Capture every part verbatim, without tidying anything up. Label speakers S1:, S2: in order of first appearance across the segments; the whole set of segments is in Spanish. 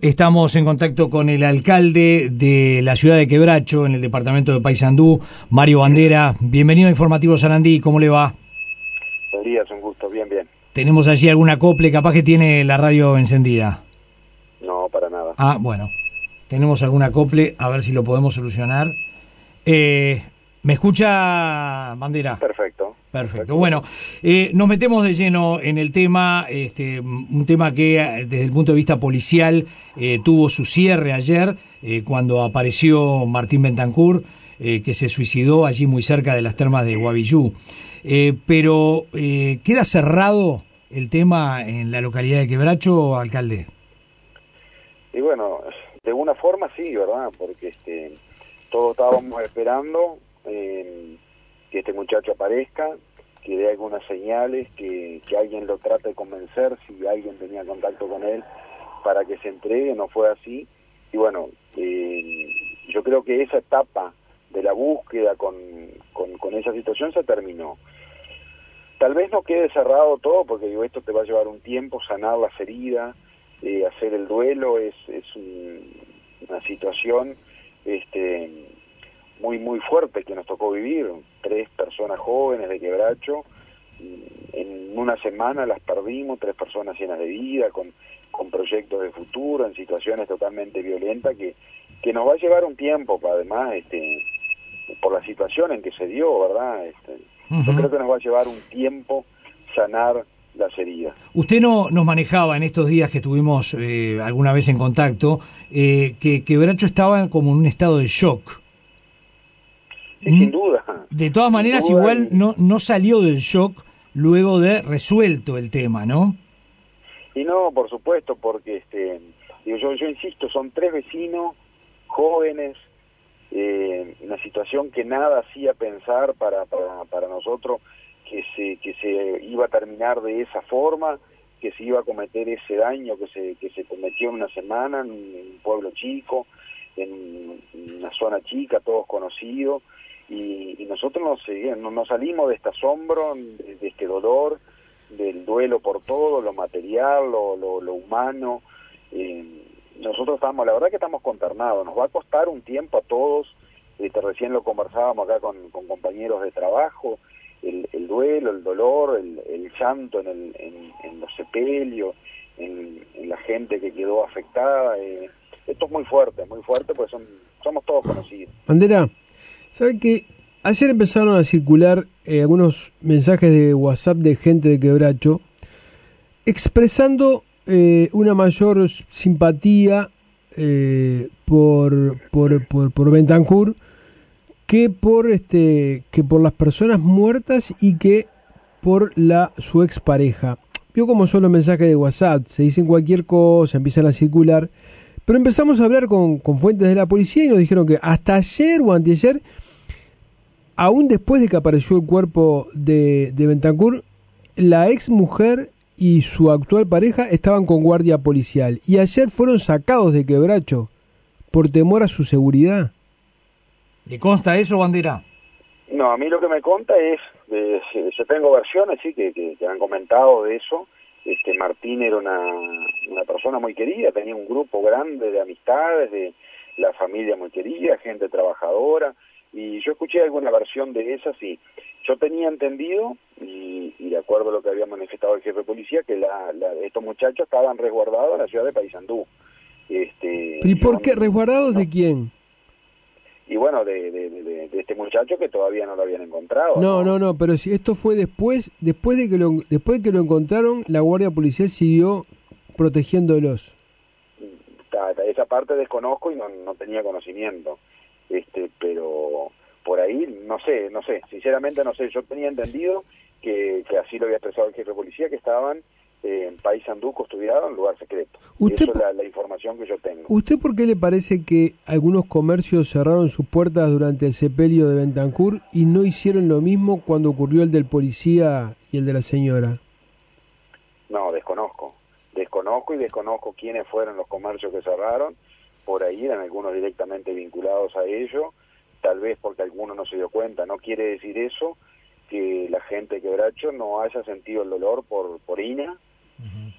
S1: Estamos en contacto con el alcalde de la ciudad de Quebracho, en el departamento de Paysandú, Mario Bandera. Bienvenido a Informativo Sarandí, ¿cómo le va?
S2: Buenos días, un gusto, bien, bien.
S1: ¿Tenemos allí algún acople? Capaz que tiene la radio encendida.
S2: No, para nada.
S1: Ah, bueno. Tenemos algún acople, a ver si lo podemos solucionar. Eh, ¿Me escucha, Bandera?
S2: Perfecto.
S1: Perfecto.
S2: Perfecto.
S1: Bueno, eh, nos metemos de lleno en el tema, este, un tema que desde el punto de vista policial eh, tuvo su cierre ayer, eh, cuando apareció Martín Bentancur, eh, que se suicidó allí muy cerca de las termas de Guavillú. Eh, pero, eh, ¿queda cerrado el tema en la localidad de Quebracho, alcalde?
S2: Y bueno, de una forma sí, ¿verdad? Porque este, todos estábamos esperando eh, que este muchacho aparezca, que dé algunas señales, que, que alguien lo trate de convencer, si alguien tenía contacto con él, para que se entregue. No fue así. Y bueno, eh, yo creo que esa etapa de la búsqueda con, con, con esa situación se terminó. Tal vez no quede cerrado todo, porque digo, esto te va a llevar un tiempo, sanar las heridas, eh, hacer el duelo, es, es un, una situación este, muy muy fuerte que nos tocó vivir. Tres personas jóvenes de Quebracho, en una semana las perdimos, tres personas llenas de vida, con, con proyectos de futuro, en situaciones totalmente violentas, que, que nos va a llevar un tiempo, además, este, por la situación en que se dio, ¿verdad? Este, uh-huh. Yo creo que nos va a llevar un tiempo sanar las heridas.
S1: Usted no nos manejaba en estos días que estuvimos eh, alguna vez en contacto, eh, que Quebracho estaba como en un estado de shock.
S2: Sí, sin duda.
S1: De todas maneras,
S2: duda,
S1: igual
S2: y...
S1: no, no salió del shock luego de resuelto el tema, ¿no?
S2: Y no, por supuesto, porque este, digo, yo, yo insisto, son tres vecinos jóvenes, eh, una situación que nada hacía pensar para, para, para nosotros que se, que se iba a terminar de esa forma, que se iba a cometer ese daño que se, que se cometió en una semana, en un pueblo chico, en una zona chica, todos conocidos, y, y nosotros nos, nos, nos salimos de este asombro, de, de este dolor, del duelo por todo, lo material, lo, lo, lo humano. Eh, nosotros estamos, la verdad que estamos consternados, nos va a costar un tiempo a todos, este, recién lo conversábamos acá con, con compañeros de trabajo, el, el duelo, el dolor, el, el llanto en, el, en, en los sepelios, en, en la gente que quedó afectada. Eh, esto es muy fuerte, muy fuerte, porque son, somos todos conocidos.
S3: Bandera, ¿sabe qué? Ayer empezaron a circular eh, algunos mensajes de WhatsApp de gente de Quebracho expresando eh, una mayor simpatía eh, por, por, por, por Bentancur que por este que por las personas muertas y que por la su expareja. Vio cómo son los mensajes de WhatsApp, se dicen cualquier cosa, empiezan a circular, pero empezamos a hablar con, con fuentes de la policía y nos dijeron que hasta ayer o anteayer, aún después de que apareció el cuerpo de, de Bentancur, la ex mujer y su actual pareja estaban con guardia policial y ayer fueron sacados de Quebracho por temor a su seguridad.
S1: ¿Le consta eso, Bandera?
S2: No, a mí lo que me conta es, eh, yo tengo versiones, sí, que, que, que han comentado de eso. Este Martín era una, una persona muy querida, tenía un grupo grande de amistades, de la familia muy querida, gente trabajadora, y yo escuché alguna versión de esas y yo tenía entendido, y, y de acuerdo a lo que había manifestado el jefe de policía, que la, la, estos muchachos estaban resguardados en la ciudad de Paysandú. Este,
S3: ¿Y por qué?
S2: no,
S3: ¿Resguardados
S2: no,
S3: de quién?
S2: Y bueno, de, de, de, de este muchacho que todavía no lo habían encontrado.
S3: No,
S2: no,
S3: no, no, pero si esto fue después, después de que lo, después de que lo encontraron, la guardia policial siguió protegiéndolos.
S2: Esa parte desconozco y no, no tenía conocimiento, este, pero por ahí no sé, no sé, sinceramente no sé. Yo tenía entendido que, que así lo había expresado el jefe de policía, que estaban eh, en Paysandú custodiados en lugar secreto.
S3: ¿Usted,
S2: Eso es la, la información que yo tengo.
S3: ¿Usted por qué le parece que algunos comercios cerraron sus puertas durante el sepelio de Bentancur y no hicieron lo mismo cuando ocurrió el del policía y el de la señora?
S2: No, desconozco. Desconozco y desconozco quiénes fueron los comercios que cerraron. Por ahí eran algunos directamente vinculados a ello, tal vez porque alguno no se dio cuenta. No quiere decir eso que la gente de Quebracho no haya sentido el dolor por, por Ina, uh-huh.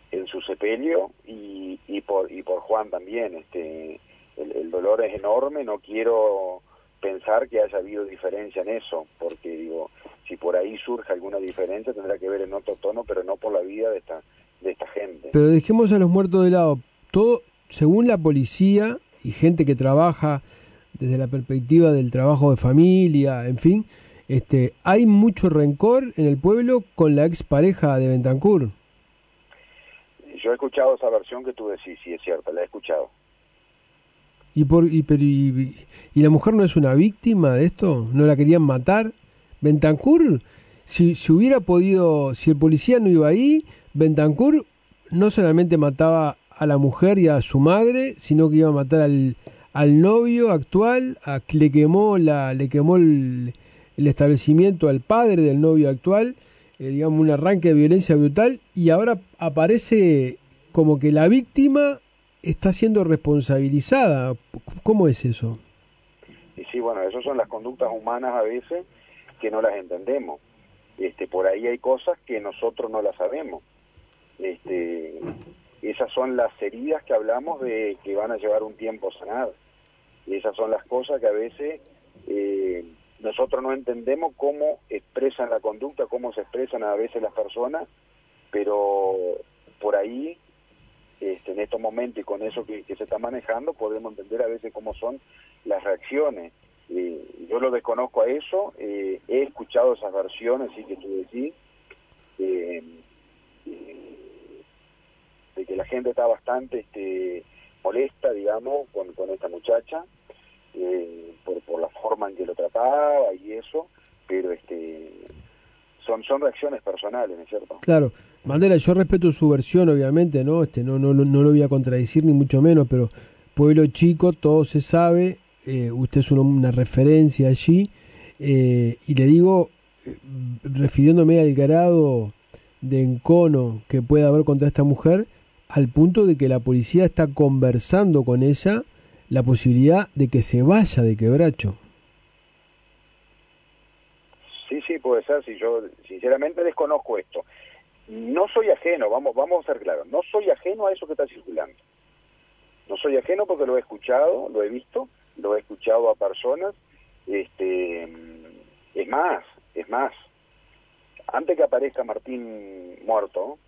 S2: en su sepelio y, y por y por Juan también. Este, el, el dolor es enorme, no quiero pensar que haya habido diferencia en eso, porque digo, si por ahí surge alguna diferencia tendrá que ver en otro tono, pero no por la vida de esta de esta gente.
S3: Pero dejemos a los muertos de lado. Todo, según la policía y gente que trabaja desde la perspectiva del trabajo de familia, en fin, este, hay mucho rencor en el pueblo con la expareja de Bentancur.
S2: Yo he escuchado esa versión que tú decís, sí es cierto, la he escuchado.
S3: ¿Y, por, y, pero, y, y la mujer no es una víctima de esto? ¿No la querían matar? Bentancur, si, si hubiera podido, si el policía no iba ahí, Bentancur no solamente mataba a la mujer y a su madre, sino que iba a matar al, al novio actual, a, le quemó, la, le quemó el, el establecimiento al padre del novio actual, eh, digamos un arranque de violencia brutal, y ahora aparece como que la víctima está siendo responsabilizada. ¿Cómo es eso?
S2: Y sí, bueno, esas son las conductas humanas a veces que no las entendemos. Este, por ahí hay cosas que nosotros no las sabemos. Este, esas son las heridas que hablamos de que van a llevar un tiempo sanar. Y esas son las cosas que a veces eh, nosotros no entendemos cómo expresan la conducta, cómo se expresan a veces las personas, pero por ahí Este, en estos momentos y con eso que, que se está manejando podemos entender a veces cómo son las reacciones. Eh, yo lo desconozco a eso, eh, he escuchado esas versiones, sí, que tú decís, eh, eh, de que la gente está bastante este, molesta, digamos, con, con esta muchacha, eh, por, por la forma en que lo trataba y eso, pero este son son reacciones personales, ¿no es cierto?
S3: Claro. Bandera, yo respeto su versión, obviamente, ¿no? Este, no, no, no lo voy a contradecir ni mucho menos, pero pueblo chico, todo se sabe, eh, usted es una, una referencia allí, eh, y le digo, eh, refiriéndome al grado de encono que puede haber contra esta mujer, al punto de que la policía está conversando con ella la posibilidad de que se vaya de Quebracho.
S2: Sí, sí, puede ser, si yo sinceramente desconozco esto. No soy ajeno, vamos vamos a ser claros, no soy ajeno a eso que está circulando. No soy ajeno porque lo he escuchado, lo he visto, lo he escuchado a personas, este, es más, es más, antes que aparezca Martín muerto,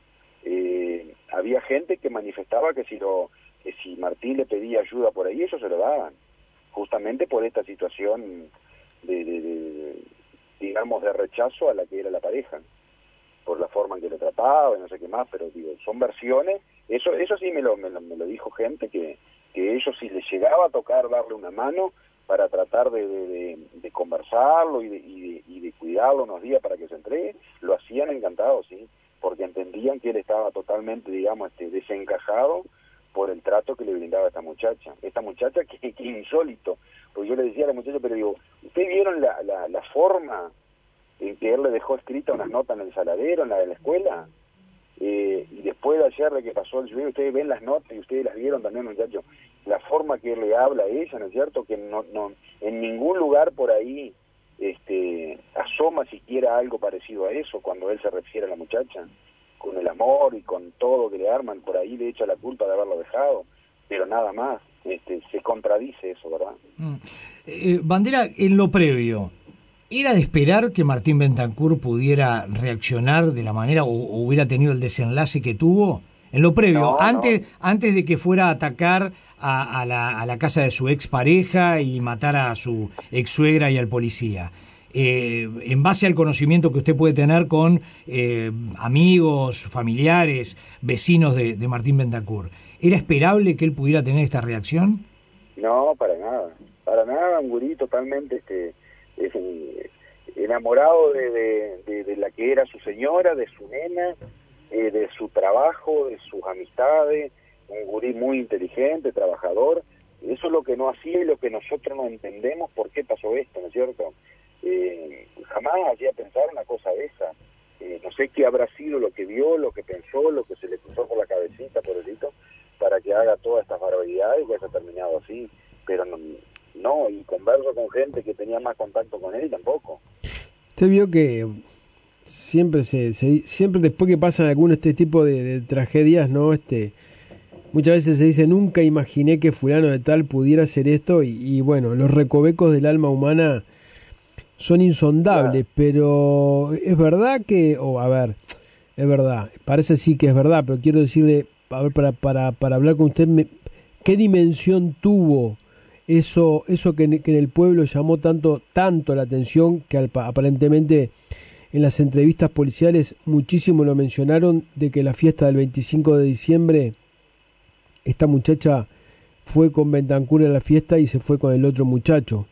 S2: eh, había gente que manifestaba que si lo, que si Martín le pedía ayuda por ahí, ellos se lo daban, justamente por esta situación de, de, de digamos, de rechazo a la que era la pareja, por la forma en que lo trataba y no sé qué más, pero digo, son versiones, eso eso sí me lo, me lo, me lo dijo gente, que, que ellos si les llegaba a tocar darle una mano para tratar de, de, de, de conversarlo y de, y, de, y de cuidarlo unos días para que se entregue, lo hacían encantados, sí, porque entendían que él estaba totalmente, digamos, este, desencajado por el trato que le brindaba esta muchacha, esta muchacha que, que insólito, porque yo le decía a la muchacha, pero digo, ¿ustedes vieron la, la, la forma en que él le dejó escrita unas notas en el saladero, en la de la escuela? Eh, y después de ayer de que pasó el lluvia, ustedes ven las notas y ustedes las vieron también, muchachos, la forma que él le habla a ella, ¿no es cierto? Que no, no, en ningún lugar por ahí este, asoma siquiera algo parecido a eso cuando él se refiere a la muchacha, con el amor y con todo que le arman, por ahí le echa la culpa de haberlo dejado, pero nada más, este, se contradice eso, ¿verdad?
S1: Mm. Eh, Bandera, en lo previo, ¿era de esperar que Martín Bentancur pudiera reaccionar de la manera o, o hubiera tenido el desenlace que tuvo? En lo previo,
S2: No,
S1: antes,
S2: no.
S1: antes de que fuera a atacar a, a, la, a la casa de su expareja y matar a su ex suegra y al policía. Eh, en base al conocimiento que usted puede tener con eh, amigos, familiares, vecinos de, de Martín Bentancur, ¿era esperable que él pudiera tener esta reacción?
S2: No, para nada, para nada, un gurí totalmente este, eh, enamorado de, de, de, de la que era su señora, de su nena, eh, de su trabajo, de sus amistades, un gurí muy inteligente, trabajador. Eso es lo que no hacía y lo que nosotros no entendemos por qué pasó esto, ¿no es cierto? Eh, jamás hacía pensar una cosa de esa. Eh, no sé qué habrá sido lo que vio, lo que pensó, lo que se le cruzó por la cabecita, por el hito, para que haga todas estas barbaridades y que haya terminado así. Pero no, no, y converso con gente que tenía más contacto con él y tampoco.
S3: Usted vio que siempre se, se siempre después que pasan algunos este tipo de, de tragedias, ¿no? Este, muchas veces se dice, nunca imaginé que fulano de tal pudiera hacer esto, y, y bueno, los recovecos del alma humana son insondables,
S2: Claro.
S3: pero es verdad que, o a ver, es verdad, parece sí que es verdad, pero quiero decirle, a ver, para, para, para hablar con usted, me, ¿qué dimensión tuvo eso, eso que, en- que en el pueblo llamó tanto, tanto la atención, que al- aparentemente en las entrevistas policiales muchísimo lo mencionaron, de que la fiesta del veinticinco de diciembre, esta muchacha fue con Bentancur a la fiesta y se fue con el otro muchacho?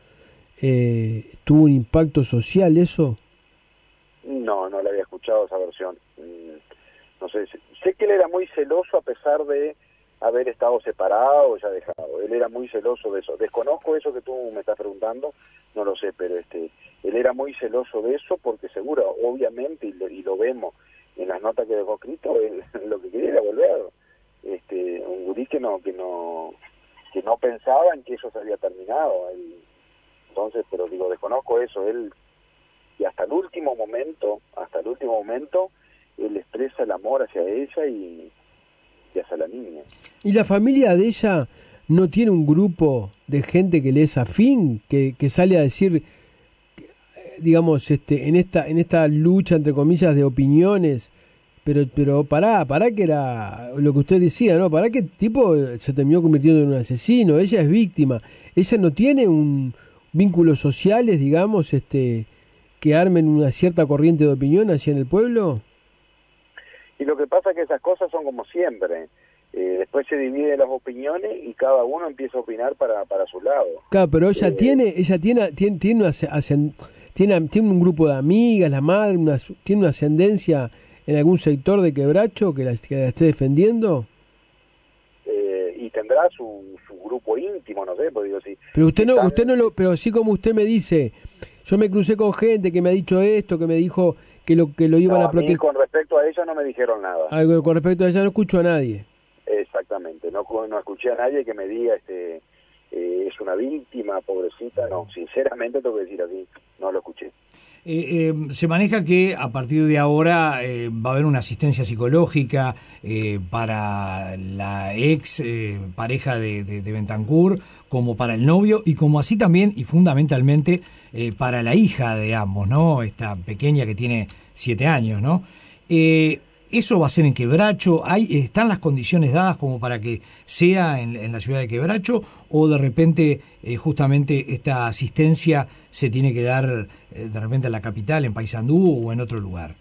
S3: Eh, ¿tuvo un impacto social eso?
S2: No, no le había escuchado esa versión. Mm, No sé, sé sé que él era muy celoso a pesar de haber estado separado o ya dejado. Él era muy celoso de eso. Desconozco eso que tú me estás preguntando, no lo sé, pero este, él era muy celoso de eso porque seguro, obviamente, y lo, y lo vemos en las notas que dejó escrito, él lo que quería era volver. Este, un gurí que no, que no, que no pensaba en que eso se había terminado. Él, entonces, pero digo, desconozco eso. Él, y hasta el último momento, hasta el último momento, él expresa el amor hacia ella y, y hacia la niña.
S3: ¿Y la familia de ella no tiene un grupo de gente que le es afín, que, que sale a decir, eh, digamos, este, en esta, en esta lucha entre comillas de opiniones, pero, pero pará, pará que era lo que usted decía, ¿no? Pará que el tipo se terminó convirtiendo en un asesino, ella es víctima, ella no tiene un vínculos sociales, digamos, este, que armen una cierta corriente de opinión hacia en el pueblo.
S2: Y lo que pasa es que esas cosas son como siempre. Eh, después se dividen las opiniones y cada uno empieza a opinar para, para su lado.
S3: Claro, pero ella
S2: Eh,
S3: tiene, ella tiene, tiene, tiene, una asce- ascen- tiene, tiene un grupo de amigas, la madre, una, su- tiene una ascendencia en algún sector de Quebracho que la, que la esté defendiendo.
S2: eh, y tendrá su, su grupo íntimo, no sé, pues digo, si,
S3: Pero
S2: si
S3: usted no,
S2: están,
S3: usted no lo, pero así como usted me dice, yo me crucé con gente que me ha dicho esto, que me dijo que lo que lo iban
S2: no,
S3: a
S2: a mí
S3: proteger.
S2: con respecto a ella no me dijeron nada.
S3: Algo con respecto a ella no escucho a nadie.
S2: Exactamente, no, no escuché a nadie que me diga, este, eh, es una víctima, pobrecita, no, sinceramente tengo que decir así, no lo escuché.
S1: Eh, eh, se maneja que a partir de ahora eh, va a haber una asistencia psicológica eh, para la ex eh, pareja de, de, de Bentancur, como para el novio y como así también y fundamentalmente eh, para la hija de ambos, ¿no? Esta pequeña que tiene siete años, ¿no? Eh, ¿Eso va a ser en Quebracho? ¿Hay, ¿Están las condiciones dadas como para que sea en, en la ciudad de Quebracho? ¿O de repente eh, justamente esta asistencia se tiene que dar eh, de repente en la capital, en Paysandú o en otro lugar?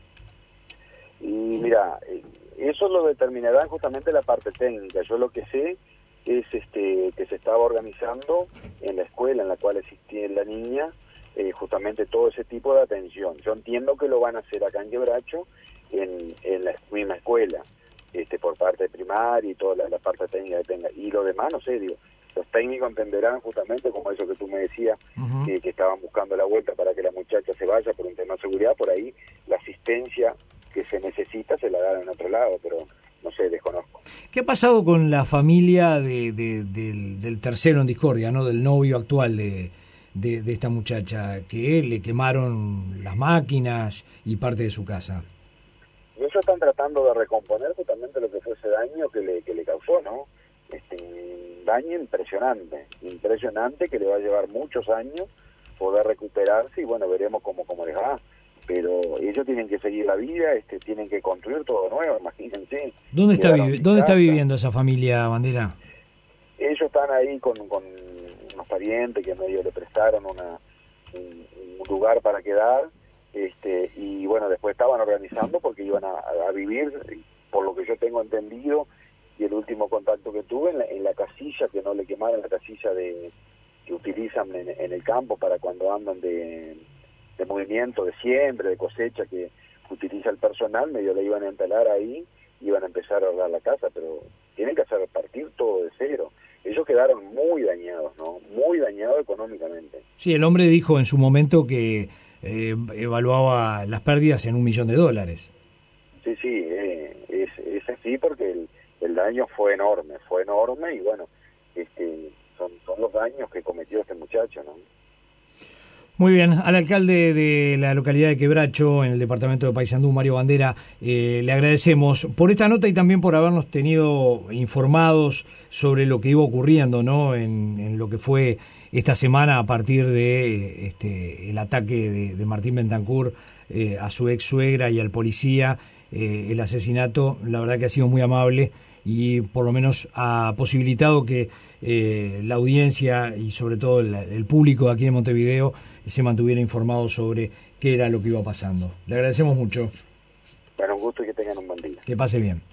S2: Y mira, eh, eso lo determinará justamente la parte técnica. Yo lo que sé es este que se estaba organizando en la escuela en la cual existía la niña, eh, justamente todo ese tipo de atención. Yo entiendo que lo van a hacer acá en Quebracho, en, en la misma escuela, este por parte de primaria y toda la, la parte técnica que tenga. Y lo demás, no sé, digo, los técnicos entenderán justamente como eso que tú me decías,
S1: Uh-huh.
S2: que, que estaban buscando la vuelta para que la muchacha se vaya por un tema de seguridad, por ahí la asistencia que se necesita se la dan en otro lado, pero no sé, desconozco.
S1: ¿Qué ha pasado con la familia de, de- del, del tercero en discordia, ¿no? Del novio actual de, de, de esta muchacha, que le quemaron las máquinas y parte de su casa?
S2: Y ellos están tratando de recomponer justamente lo que fue ese daño que le, que le causó, ¿no? Este, un daño impresionante, impresionante que le va a llevar muchos años poder recuperarse y bueno, veremos cómo, cómo les va. Pero ellos tienen que seguir la vida, este, tienen que construir todo nuevo, imagínense.
S1: ¿Dónde está,
S2: Quedaron
S1: vivi-
S2: sin
S1: ¿Dónde está
S2: casa.
S1: viviendo esa familia, Bandera?
S2: Ellos están ahí con, con unos parientes que medio le prestaron una, un, un lugar para quedar, este, y bueno, después estaban organizando porque iban a, a vivir, por lo que yo tengo entendido, y el último contacto que tuve, en la, en la casilla, que no le quemaron, la casilla de que utilizan en, en el campo para cuando andan de, de movimiento, de siembra, de cosecha, que utiliza el personal, medio le iban a instalar ahí, iban a empezar a arreglar la casa, pero tienen que hacer partir todo de cero. Ellos quedaron muy dañados, ¿no? Muy dañados económicamente.
S1: Sí, el hombre dijo en su momento que eh, evaluaba las pérdidas en un millón de dólares.
S2: Sí, sí, eh, es, es así porque el, el daño fue enorme, fue enorme y bueno, este, son, son los daños que cometió este muchacho, ¿no?
S1: Muy bien, al alcalde de la localidad de Quebracho, en el departamento de Paysandú, Mario Bandera, eh, le agradecemos por esta nota y también por habernos tenido informados sobre lo que iba ocurriendo, ¿no? En, en lo que fue esta semana a partir de este, el ataque de, de Martín Bentancur eh, a su ex suegra y al policía, eh, el asesinato. La verdad que ha sido muy amable y por lo menos ha posibilitado que eh, la audiencia y sobre todo el, el público de aquí de Montevideo se mantuviera informado sobre qué era lo que iba pasando. Le agradecemos mucho.
S2: Bueno, un gusto y que tengan un buen día.
S1: Que pase bien.